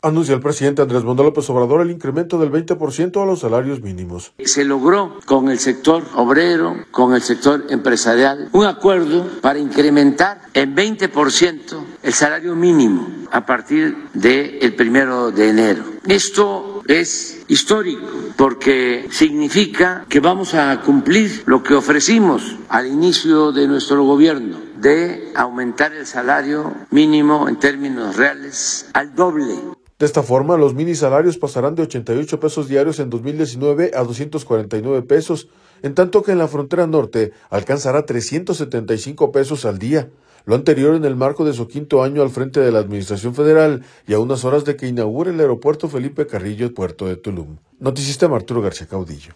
Anunció el presidente Andrés Manuel López Obrador el incremento del 20% a los salarios mínimos. Se logró con el sector obrero, con el sector empresarial, un acuerdo para incrementar en 20% el salario mínimo a partir del 1 de enero. Esto es histórico porque significa que vamos a cumplir lo que ofrecimos al inicio de nuestro gobierno, de aumentar el salario mínimo en términos reales al doble. De esta forma, los minisalarios pasarán de 88 pesos diarios en 2019 a 249 pesos, en tanto que en la frontera norte alcanzará 375 pesos al día. Lo anterior en el marco de su 5º año al frente de la Administración Federal y a unas horas de que inaugure el aeropuerto Felipe Carrillo, puerto de Tulum. Noticista Arturo García Caudillo.